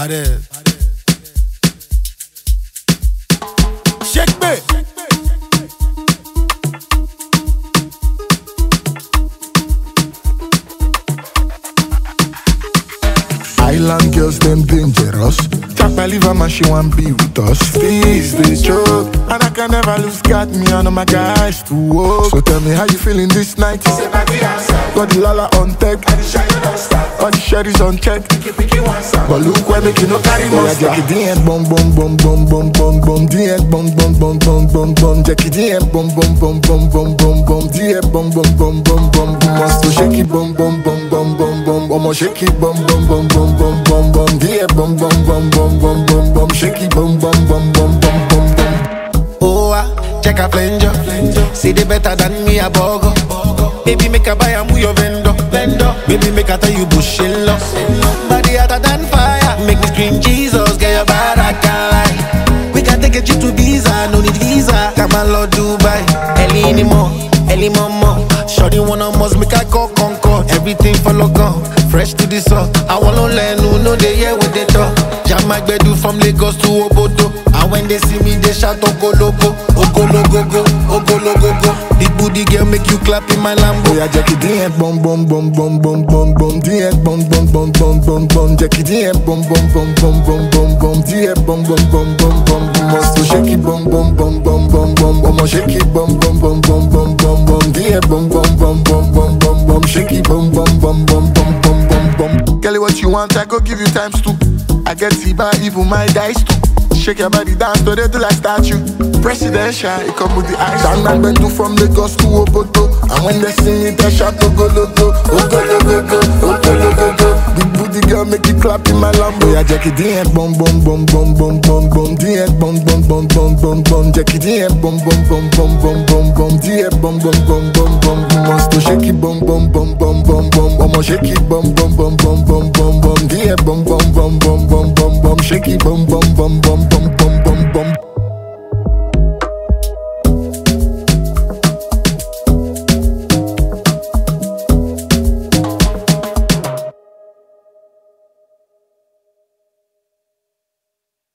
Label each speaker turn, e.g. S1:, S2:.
S1: Pared. Shake me.
S2: Island girls, them dangerous. Can't believe how much she want be with us. Feast the joke, and I can never lose. Got me on my guys to walk. So tell me how you feeling this night. Got the lala on tech, all the sherry's on check. But look where make you no carry monster. Jackie D and bum bum bum bum bum bum bum. D and bum bum bum bum bum bum. Jackie D and bum bum bum bum bum bum bum. D and bum bum bum bum bum bum. Must shake it bum bum bum bum bum bum. I'ma shake it bum bum bum bum bum bum bum. D and bum bum bum bum bum bum bum. Shake it bum bum bum bum bum bum bum.
S3: Oh, check a flanger. See they better than me a bogo. Baby make a buy a move your vendor. Baby make a tell you bushing low. Body hotter than fire. Make me scream Jesus, get your bad I can't lie. We can take a trip to Ibiza, no need visa. Come on Lord Dubai, Ellie Momo. Shorty wanna must make a call Concord. Everything follow gun, fresh to the soul. I wanna learn who know they hear what they talk. Jam my bedu from Lagos to Obodo. And when they see me, they shout Ogologo, Ogologo, Ogologo. The booty girl make you clap in my Lambo.
S2: Oh yeah, Jackie D and bum bum bum bum bum bum bum. D and bum bum bum bum bum bum. Jackie D and bum bum bum bum bum bum bum. D and bum bum bum bum bum. Must shake it bum bum bum bum bum bum. I'ma shake it bum bum bum bum bum bum bum. D and bum bum bum bum bum bum bum. Shake it bum bum bum bum bum bum bum bum. Girl, what you want, I go give you times two. I get Tiba, even my dice too. Shake your body down to the till I start you. Presidential, it come with the ice. Down and bend from Lagos to Obodo. And when they see me, they shout Ogologo, Ogologo, Ogologo. The booty girl make it clap in my Lambo. Yeah, Jackie D and bum bum bum bum bum bum bum. D and bum bum bum bum bum bum. Jackie D and bum bum bum bum bum bum bum. D and bum bum bum bum bum. Must shake it bum bum bum bum bum bum. I'ma shake it bum bum bum bum bum bum bum. D and bum bum bum bum bum bum bum. Shake it bum bum bum bum bum.